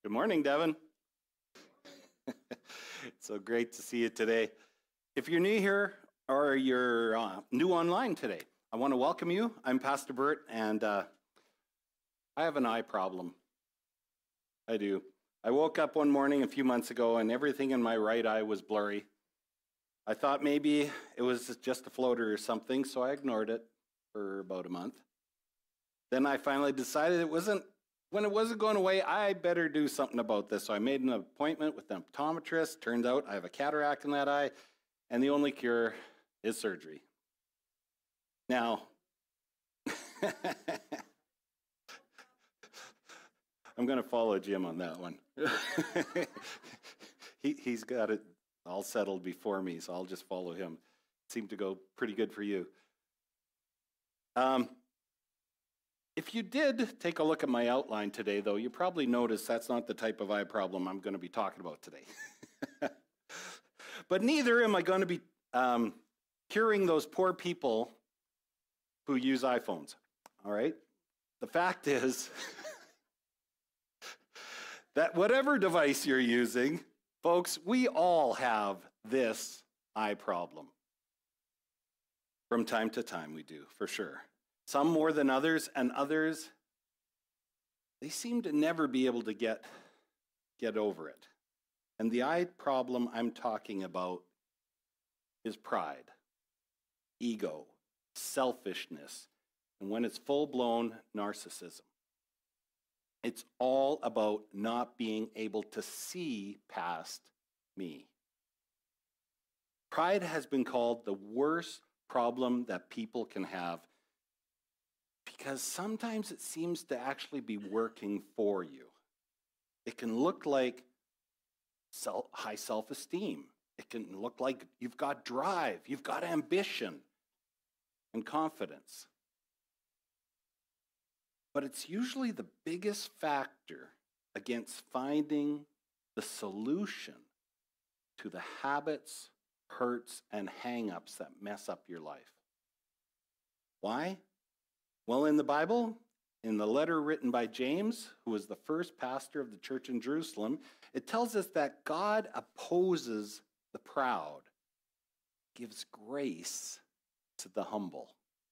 Good morning, Devin. It's so great to see you today. If you're new here or you're new online today, I want to welcome you. I'm Pastor Bert, and I have an eye problem. I do. I woke up one morning a few months ago, and everything in my right eye was blurry. I thought maybe it was just a floater or something, so I ignored it for about a month. Then I finally decided when it wasn't going away, I better do something about this. So I made an appointment with an optometrist. Turns out I have a cataract in that eye, and the only cure is surgery. Now, I'm going to follow Jim on that one. He's got it all settled before me, so I'll just follow him. Seemed to go pretty good for you. If you did take a look at my outline today, though, you probably noticed that's not the type of eye problem I'm going to be talking about today. But neither am I going to be curing those poor people who use iPhones, all right? The fact is that whatever device you're using, folks, we all have this eye problem. From time to time we do, for sure. Some more than others, and others, they seem to never be able to get over it. And the eye problem I'm talking about is pride, ego, selfishness, and when it's full-blown narcissism. It's all about not being able to see past me. Pride has been called the worst problem that people can have because sometimes it seems to actually be working for you. It can look like high self-esteem. It can look like you've got drive, you've got ambition and confidence. But it's usually the biggest factor against finding the solution to the habits, hurts, and hang-ups that mess up your life. Why? Well, in the Bible, in the letter written by James, who was the first pastor of the church in Jerusalem, it tells us that God opposes the proud, gives grace to the humble.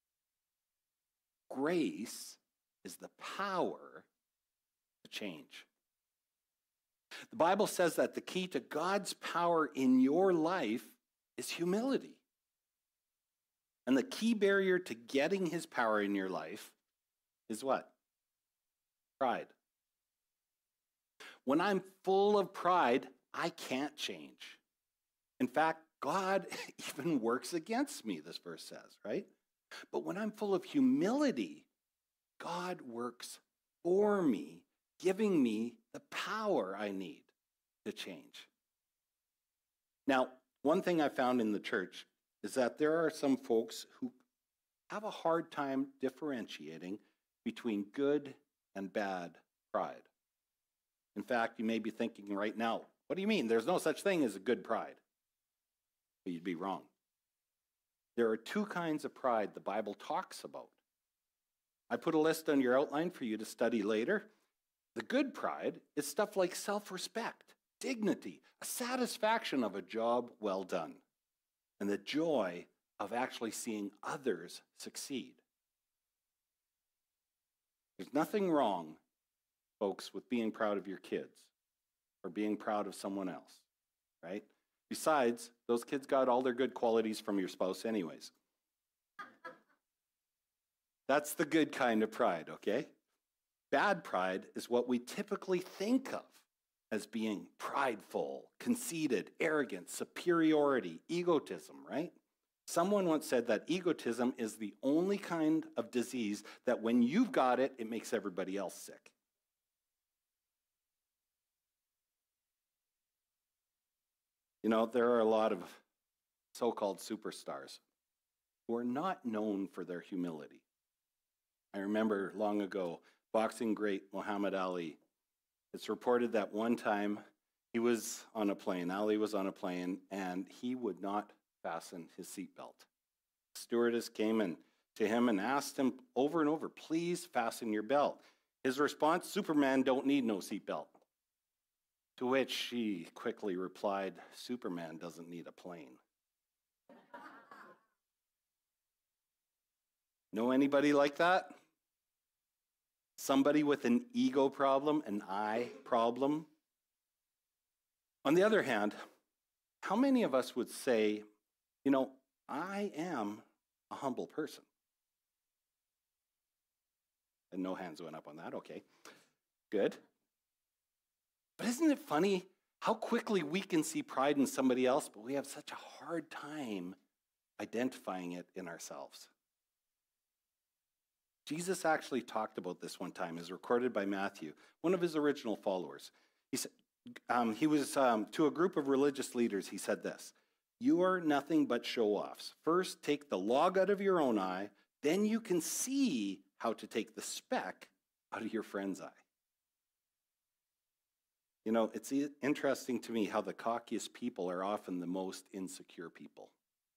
Grace is the power to change. The Bible says that the key to God's power in your life is humility. And the key barrier to getting his power in your life is what? Pride. When I'm full of pride, I can't change. In fact, God even works against me, this verse says, right? But when I'm full of humility, God works for me, giving me the power I need to change. Now, one thing I found in the church is that there are some folks who have a hard time differentiating between good and bad pride. In fact, you may be thinking right now, what do you mean? There's no such thing as a good pride. But you'd be wrong. There are two kinds of pride the Bible talks about. I put a list on your outline for you to study later. The good pride is stuff like self-respect, dignity, a satisfaction of a job well done, and the joy of actually seeing others succeed. There's nothing wrong, folks, with being proud of your kids or being proud of someone else, right? Besides, those kids got all their good qualities from your spouse anyways. That's the good kind of pride, okay? Bad pride is what we typically think of as being prideful, conceited, arrogant, superiority, egotism, right? Someone once said that egotism is the only kind of disease that when you've got it, it makes everybody else sick. You know, there are a lot of so-called superstars who are not known for their humility. I remember long ago, boxing great Muhammad Ali. It's reported that one time he was on a plane, Ali was on a plane, and he would not fasten his seatbelt. The stewardess came to him and asked him over and over, please fasten your belt. His response, Superman don't need no seatbelt. To which she quickly replied, Superman doesn't need a plane. Know anybody like that? Somebody with an ego problem, an I problem? On the other hand, how many of us would say, I am a humble person? And no hands went up on that. Okay, good. But isn't it funny how quickly we can see pride in somebody else, but we have such a hard time identifying it in ourselves? Jesus actually talked about this one time, as recorded by Matthew, one of his original followers. He said, he was to a group of religious leaders, he said this, "You are nothing but show-offs. First, take the log out of your own eye, then you can see how to take the speck out of your friend's eye." It's interesting to me how the cockiest people are often the most insecure people.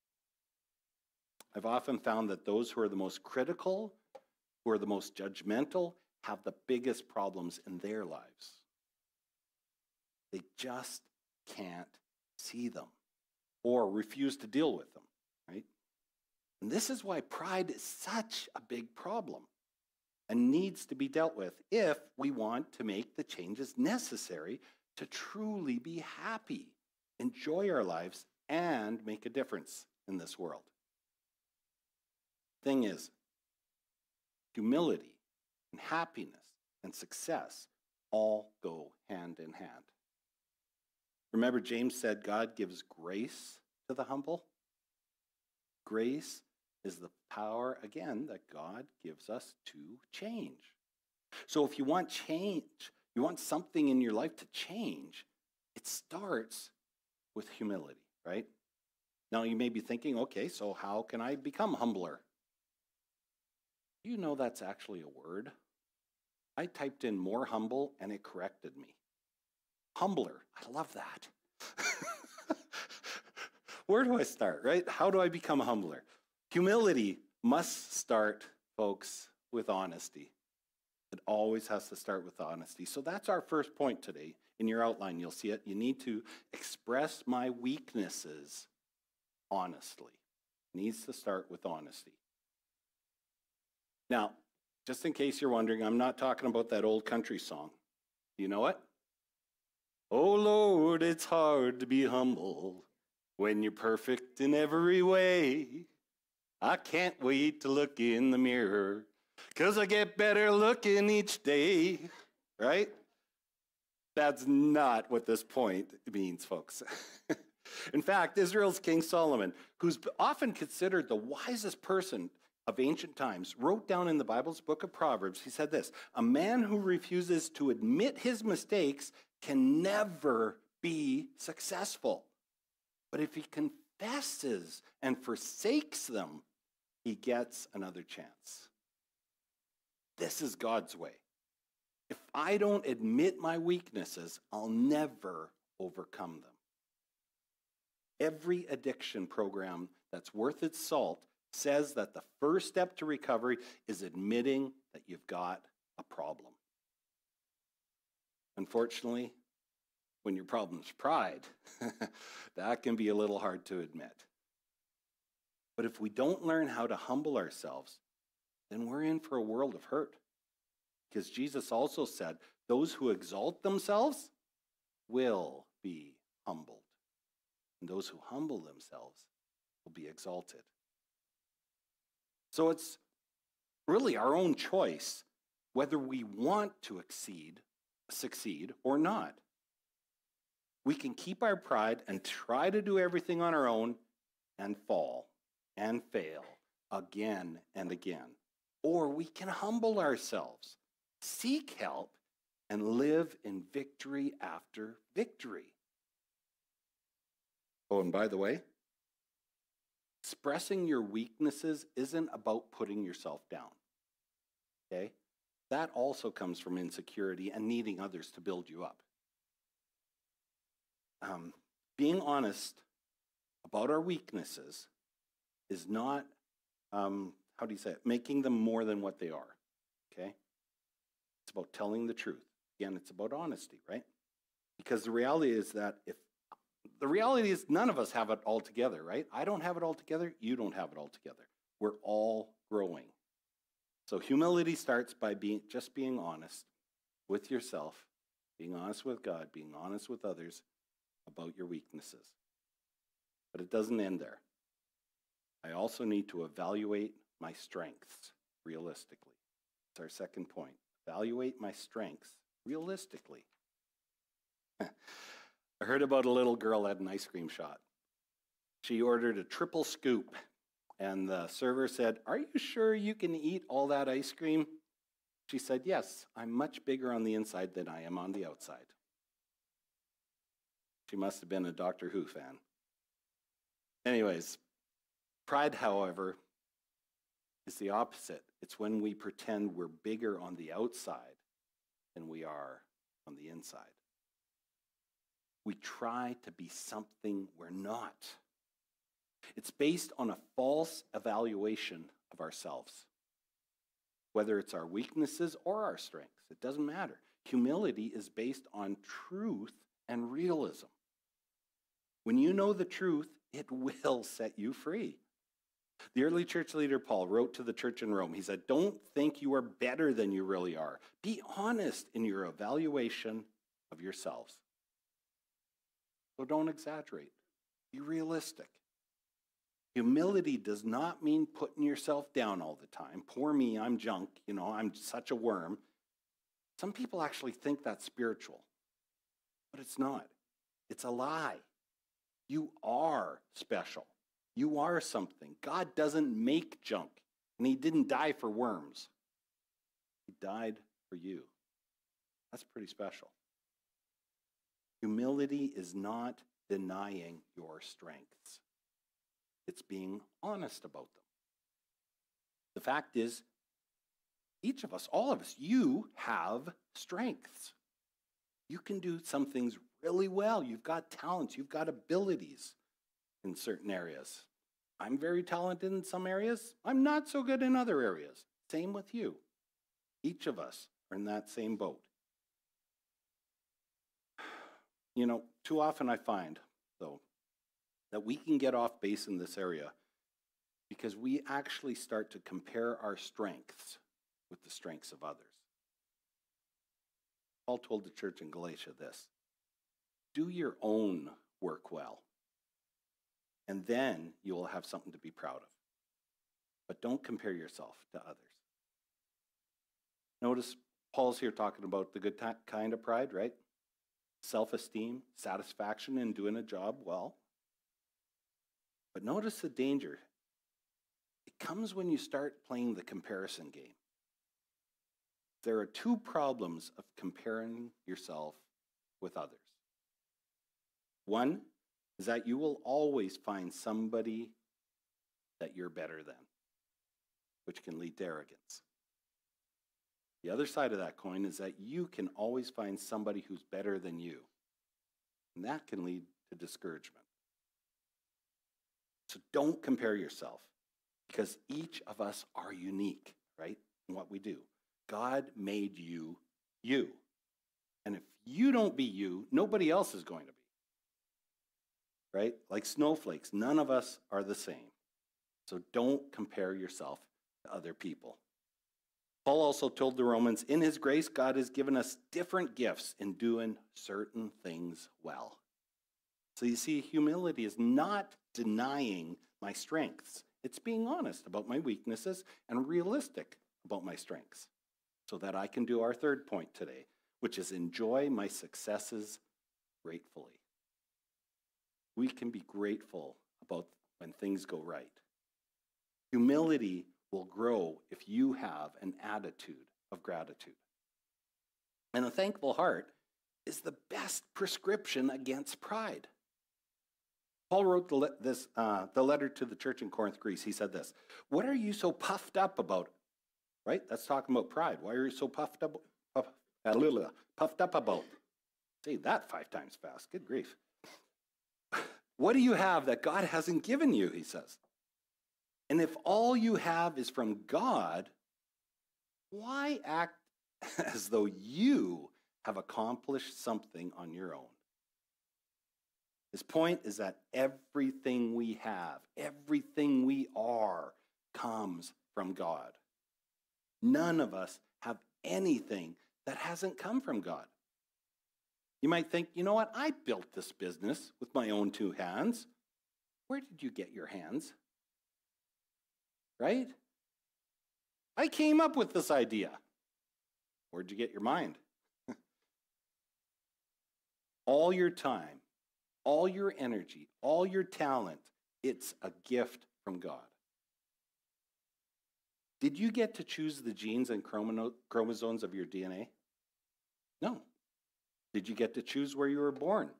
I've often found that those who are the most critical, who are the most judgmental, have the biggest problems in their lives. They just can't see them or refuse to deal with them, right? And this is why pride is such a big problem and needs to be dealt with if we want to make the changes necessary to truly be happy, enjoy our lives, and make a difference in this world. Thing is, humility and happiness and success all go hand in hand. Remember, James said God gives grace to the humble. Grace is the power, again, that God gives us to change. So if you want change, you want something in your life to change, it starts with humility, right? Now you may be thinking, okay, so how can I become humbler? You know that's actually a word. I typed in more humble and it corrected me. Humbler, I love that. Where do I start, right? How do I become humbler? Humility must start, folks, with honesty. It always has to start with honesty. So that's our first point today. In your outline, you'll see it. You need to express my weaknesses honestly. It needs to start with honesty. Now, just in case you're wondering, I'm not talking about that old country song. Do you know it? Oh Lord, it's hard to be humble when you're perfect in every way. I can't wait to look in the mirror, 'cause I get better looking each day, right? That's not what this point means, folks. In fact, Israel's King Solomon, who's often considered the wisest person of ancient times, wrote down in the Bible's book of Proverbs, he said this, "A man who refuses to admit his mistakes can never be successful. But if he confesses and forsakes them, he gets another chance." This is God's way. If I don't admit my weaknesses, I'll never overcome them. Every addiction program that's worth its salt says that the first step to recovery is admitting that you've got a problem. Unfortunately, when your problem's pride, that can be a little hard to admit. But if we don't learn how to humble ourselves, then we're in for a world of hurt. Because Jesus also said, those who exalt themselves will be humbled. And those who humble themselves will be exalted. So it's really our own choice whether we want to succeed or not. We can keep our pride and try to do everything on our own and fall and fail again and again. Or we can humble ourselves, seek help, and live in victory after victory. Oh, and by the way, expressing your weaknesses isn't about putting yourself down, okay? That also comes from insecurity and needing others to build you up. Being honest about our weaknesses is not, making them more than what they are, okay? It's about telling the truth. Again, it's about honesty, right? Because the reality is none of us have it all together, right? I don't have it all together. You don't have it all together. We're all growing. So humility starts by being honest with yourself, being honest with God, being honest with others about your weaknesses. But it doesn't end there. I also need to evaluate my strengths realistically. It's our second point. Evaluate my strengths realistically. I heard about a little girl at an ice cream shop. She ordered a triple scoop, and the server said, "Are you sure you can eat all that ice cream?" She said, "Yes, I'm much bigger on the inside than I am on the outside." She must have been a Doctor Who fan. Anyways, pride, however, is the opposite. It's when we pretend we're bigger on the outside than we are on the inside. We try to be something we're not. It's based on a false evaluation of ourselves. Whether it's our weaknesses or our strengths, it doesn't matter. Humility is based on truth and realism. When you know the truth, it will set you free. The early church leader Paul wrote to the church in Rome. He said, "Don't think you are better than you really are. Be honest in your evaluation of yourselves." So don't exaggerate. Be realistic. Humility does not mean putting yourself down all the time. Poor me, I'm junk, I'm such a worm. Some people actually think that's spiritual, but it's not. It's a lie. You are special. You are something. God doesn't make junk, and he didn't die for worms. He died for you. That's pretty special. Humility is not denying your strengths. It's being honest about them. The fact is, each of us, all of us, you have strengths. You can do some things really well. You've got talents. You've got abilities in certain areas. I'm very talented in some areas. I'm not so good in other areas. Same with you. Each of us are in that same boat. Too often I find, though, that we can get off base in this area because we actually start to compare our strengths with the strengths of others. Paul told the church in Galatia this: do your own work well, and then you will have something to be proud of. But don't compare yourself to others. Notice Paul's here talking about the good kind of pride, right? Self-esteem, satisfaction in doing a job well. But notice the danger. It comes when you start playing the comparison game. There are two problems of comparing yourself with others. One is that you will always find somebody that you're better than, which can lead to arrogance. The other side of that coin is that you can always find somebody who's better than you, and that can lead to discouragement. So don't compare yourself, because each of us are unique, right, in what we do. God made you, you. And if you don't be you, nobody else is going to be. Right? Like snowflakes, none of us are the same. So don't compare yourself to other people. Paul also told the Romans, in his grace, God has given us different gifts in doing certain things well. So you see, humility is not denying my strengths. It's being honest about my weaknesses and realistic about my strengths so that I can do our third point today, which is enjoy my successes gratefully. We can be grateful about when things go right. Humility will grow if you have an attitude of gratitude. And a thankful heart is the best prescription against pride. Paul wrote the letter to the church in Corinth, Greece. He said this: "What are you so puffed up about?" Right? That's talking about pride. Why are you so puffed up about? Say that 5 times fast. Good grief. What do you have that God hasn't given you, he says. And if all you have is from God, why act as though you have accomplished something on your own. His point is that everything we have, everything we are, comes from God. None of us have anything that hasn't come from God. You might think, you know what? I built this business with my own two hands. Where did you get your hands? Right? I came up with this idea. Where'd you get your mind? All your time, all your energy, all your talent, it's a gift from God. Did you get to choose the genes and chromosomes of your DNA? No. Did you get to choose where you were born?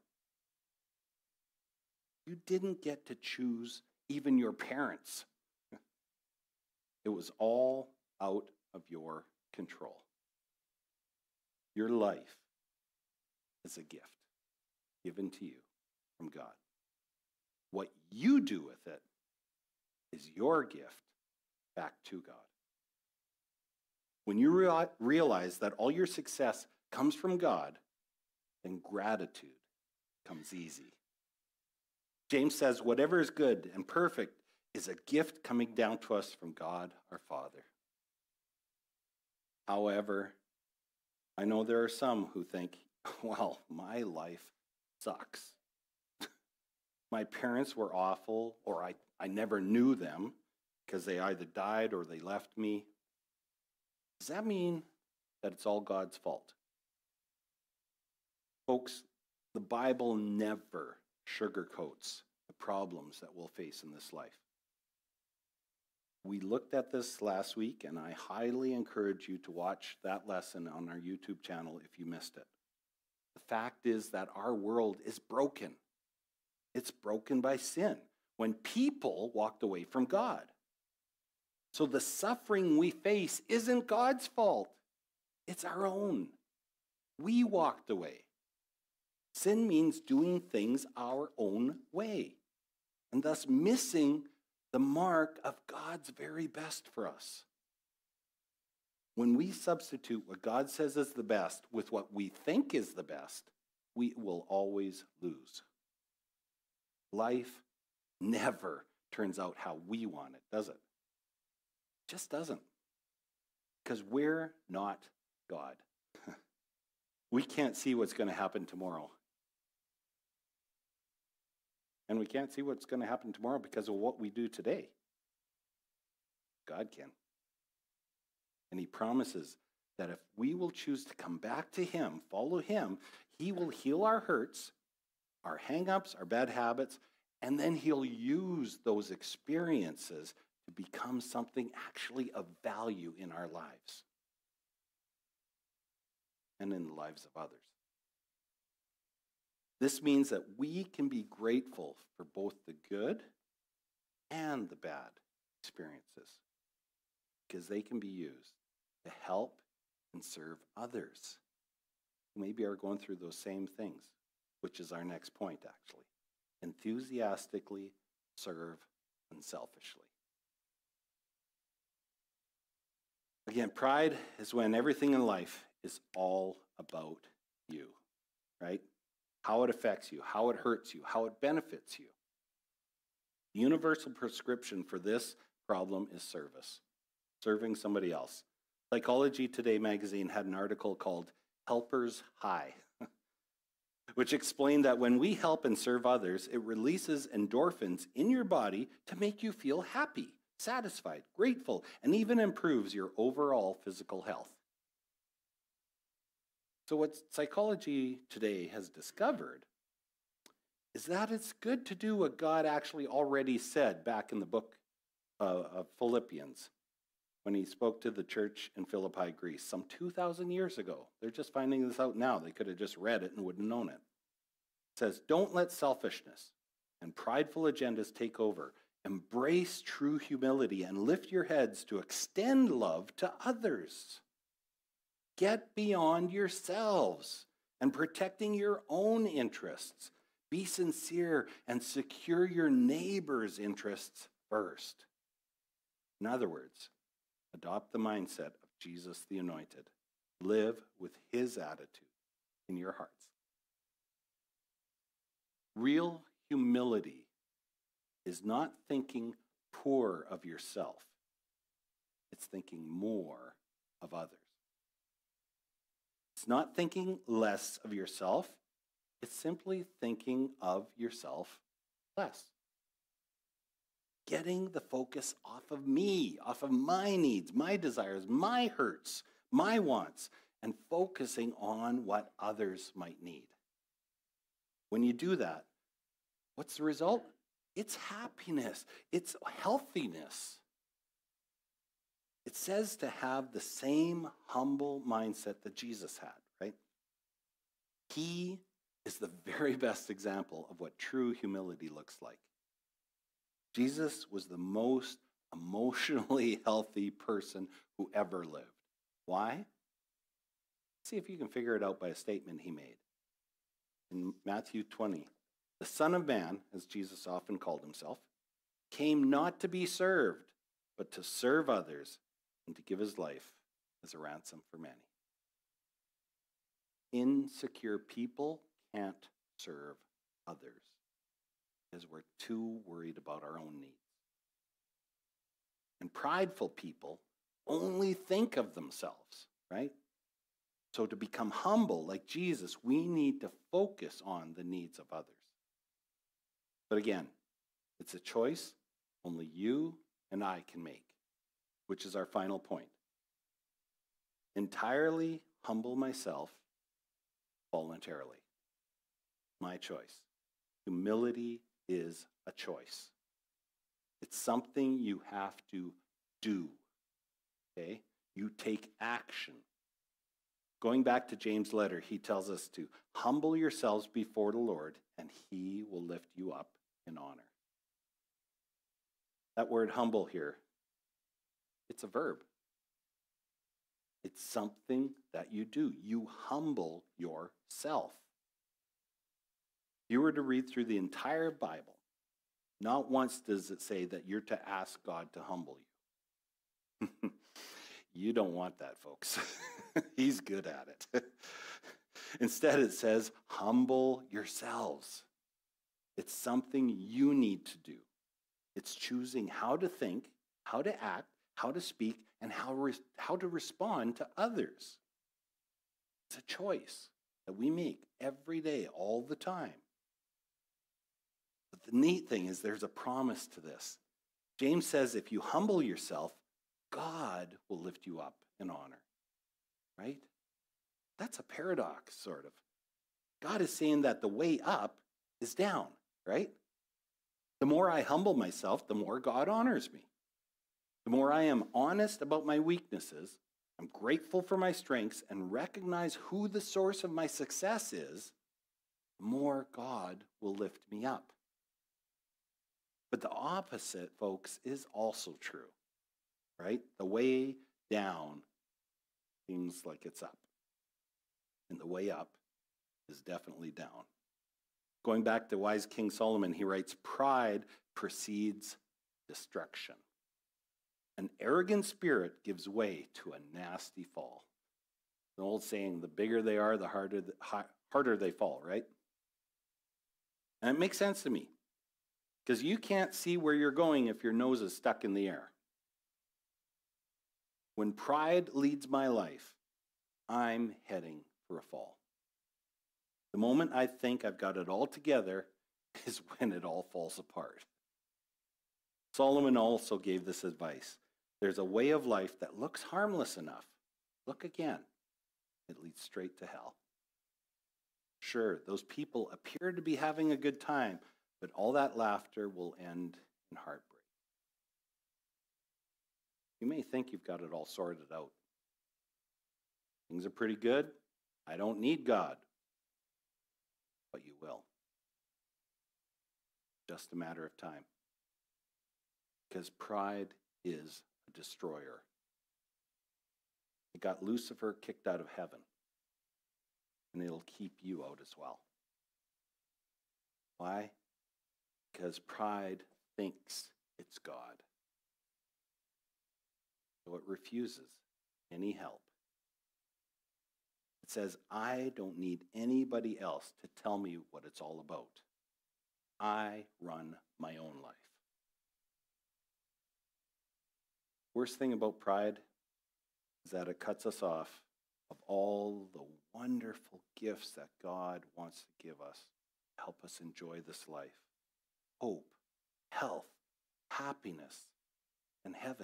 You didn't get to choose even your parents. It was all out of your control. Your life is a gift given to you from God. What you do with it is your gift back to God. When you realize that all your success comes from God, then gratitude comes easy. James says, whatever is good and perfect is a gift coming down to us from God our Father. However, I know there are some who think, well, my life sucks. My parents were awful, or I never knew them because they either died or they left me. Does that mean that it's all God's fault? Folks, the Bible never sugarcoats the problems that we'll face in this life. We looked at this last week, and I highly encourage you to watch that lesson on our YouTube channel if you missed it. The fact is that our world is broken. It's broken by sin when people walked away from God. So the suffering we face isn't God's fault. It's our own. We walked away. Sin means doing things our own way, and thus missing the mark of God's very best for us. When we substitute what God says is the best with what we think is the best, we will always lose. Life never turns out how we want it, does it? It just doesn't. Because we're not God. We can't see what's going to happen tomorrow. And we can't see what's going to happen tomorrow because of what we do today. God can. And he promises that if we will choose to come back to him, follow him, he will heal our hurts, our hang-ups, our bad habits, and then he'll use those experiences to become something actually of value in our lives and in the lives of others. This means that we can be grateful for both the good and the bad experiences because they can be used to help and serve others who maybe are going through those same things, which is our next point, actually. Enthusiastically serve unselfishly. Again, pride is when everything in life is all about you, right? How it affects you, how it hurts you, how it benefits you. The universal prescription for this problem is service, serving somebody else. Psychology Today magazine had an article called Helper's High, which explained that when we help and serve others, it releases endorphins in your body to make you feel happy, satisfied, grateful, and even improves your overall physical health. So what Psychology Today has discovered is that it's good to do what God actually already said back in the book of Philippians when he spoke to the church in Philippi, Greece, some 2,000 years ago. They're just finding this out now. They could have just read it and wouldn't have known it. It says, don't let selfishness and prideful agendas take over. Embrace true humility and lift your heads to extend love to others. Get beyond yourselves and protecting your own interests. Be sincere and secure your neighbor's interests first. In other words, adopt the mindset of Jesus the Anointed. Live with his attitude in your hearts. Real humility is not thinking poor of yourself. It's thinking more of others. It's not thinking less of yourself. It's simply thinking of yourself less. Getting the focus off of me, off of my needs, my desires, my hurts, my wants, and focusing on what others might need. When you do that, what's the result? It's happiness. It's healthiness. It says to have the same humble mindset that Jesus had, right? He is the very best example of what true humility looks like. Jesus was the most emotionally healthy person who ever lived. Why? See if you can figure it out by a statement he made. In Matthew 20, the Son of Man, as Jesus often called himself, came not to be served, but to serve others and to give his life as a ransom for many. Insecure people can't serve others because we're too worried about our own needs. And prideful people only think of themselves, right? So to become humble like Jesus, we need to focus on the needs of others. But again, it's a choice only you and I can make, which is our final point. Entirely humble myself voluntarily. My choice. Humility is a choice. It's something you have to do. Okay? You take action. Going back to James' letter, he tells us to humble yourselves before the Lord, and he will lift you up in honor. That word humble here, it's a verb. It's something that you do. You humble yourself. If you were to read through the entire Bible, not once does it say that you're to ask God to humble you. You don't want that, folks. He's good at it. Instead, it says, humble yourselves. It's something you need to do. It's choosing how to think, how to act, how to speak, and how to respond to others. It's a choice that we make every day, all the time. But the neat thing is there's a promise to this. James says if you humble yourself, God will lift you up in honor, right? That's a paradox, sort of. God is saying that the way up is down, right? The more I humble myself, the more God honors me. The more I am honest about my weaknesses, I'm grateful for my strengths, and recognize who the source of my success is, the more God will lift me up. But the opposite, folks, is also true, right? The way down seems like it's up. And the way up is definitely down. Going back to wise King Solomon, he writes, pride precedes destruction. An arrogant spirit gives way to a nasty fall. The old saying, the bigger they are, the harder they fall, right? And it makes sense to me. Because you can't see where you're going if your nose is stuck in the air. When pride leads my life, I'm heading for a fall. The moment I think I've got it all together is when it all falls apart. Solomon also gave this advice. There's a way of life that looks harmless enough. Look again. It leads straight to hell. Sure, those people appear to be having a good time, but all that laughter will end in heartbreak. You may think you've got it all sorted out. Things are pretty good. I don't need God. But you will. Just a matter of time. Because pride is a destroyer. It got Lucifer kicked out of heaven. And it'll keep you out as well. Why? Because pride thinks it's God. So it refuses any help. It says, I don't need anybody else to tell me what it's all about. I run my own life. Worst thing about pride is that it cuts us off of all the wonderful gifts that God wants to give us to help us enjoy this life. Hope, health, happiness, and heaven.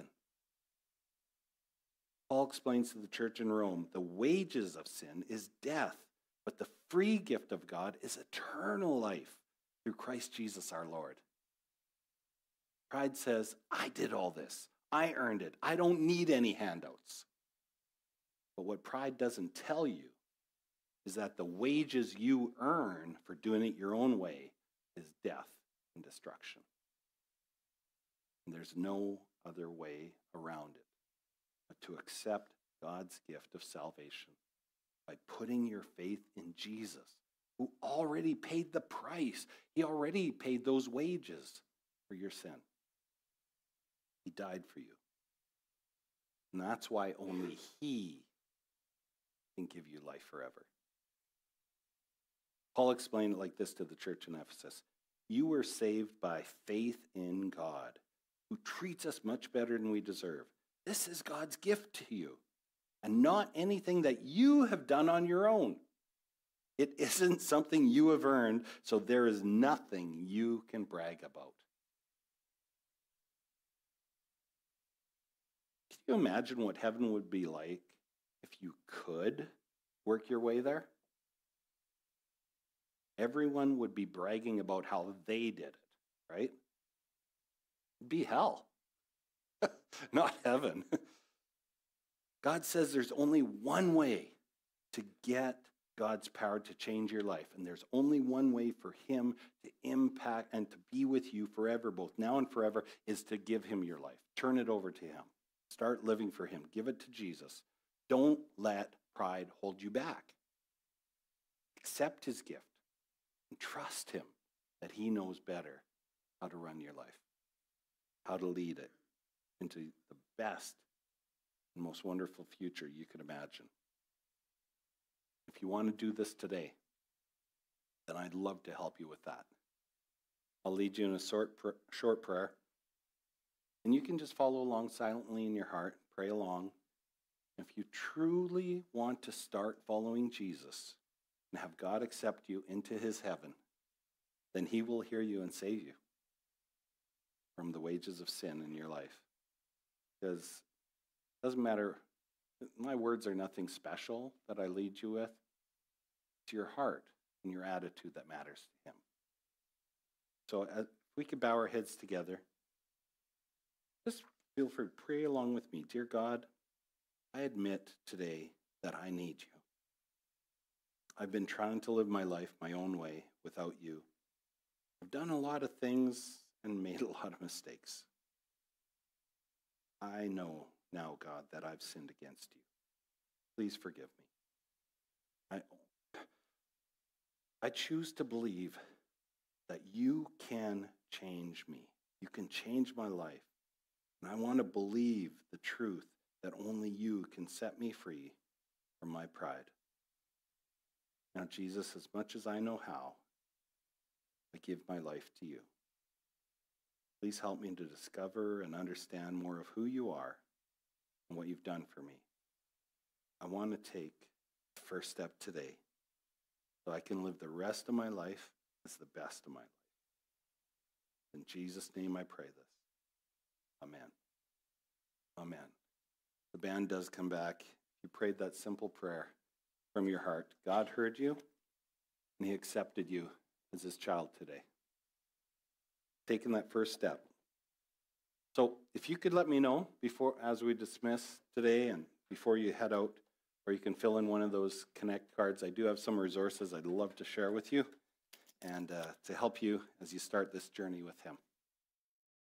Paul explains to the church in Rome, the wages of sin is death, but the free gift of God is eternal life through Christ Jesus our Lord. Pride says, I did all this. I earned it. I don't need any handouts. But what pride doesn't tell you is that the wages you earn for doing it your own way is death and destruction. And there's no other way around it but to accept God's gift of salvation by putting your faith in Jesus, who already paid the price. He already paid those wages for your sin. He died for you. And that's why only He can give you life forever. Paul explained it like this to the church in Ephesus. You were saved by faith in God, who treats us much better than we deserve. This is God's gift to you, and not anything that you have done on your own. It isn't something you have earned, so there is nothing you can brag about. Can you imagine what heaven would be like if you could work your way there? Everyone would be bragging about how they did it, right? It'd be hell, not heaven. God says there's only one way to get God's power to change your life, and there's only one way for Him to impact and to be with you forever, both now and forever, is to give Him your life. Turn it over to Him. Start living for Him. Give it to Jesus. Don't let pride hold you back. Accept His gift and trust Him that He knows better how to run your life, how to lead it into the best and most wonderful future you could imagine. If you want to do this today, then I'd love to help you with that. I'll lead you in a short prayer, and you can just follow along silently in your heart, pray along. If you truly want to start following Jesus and have God accept you into His heaven, then He will hear you and save you from the wages of sin in your life. Because it doesn't matter, my words are nothing special that I lead you with. It's your heart and your attitude that matters to Him. So if we could bow our heads together, just feel free to pray along with me. Dear God, I admit today that I need you. I've been trying to live my life my own way without you. I've done a lot of things and made a lot of mistakes. I know now, God, that I've sinned against you. Please forgive me. I choose to believe that you can change me. You can change my life. And I want to believe the truth that only you can set me free from my pride. Now, Jesus, as much as I know how, I give my life to you. Please help me to discover and understand more of who you are and what you've done for me. I want to take the first step today so I can live the rest of my life as the best of my life. In Jesus' name I pray this. Amen. Amen. The band does come back. You prayed that simple prayer from your heart. God heard you, and He accepted you as His child today. Taking that first step. So if you could let me know before, as we dismiss today and before you head out, or you can fill in one of those Connect cards. I do have some resources I'd love to share with you and to help you as you start this journey with Him.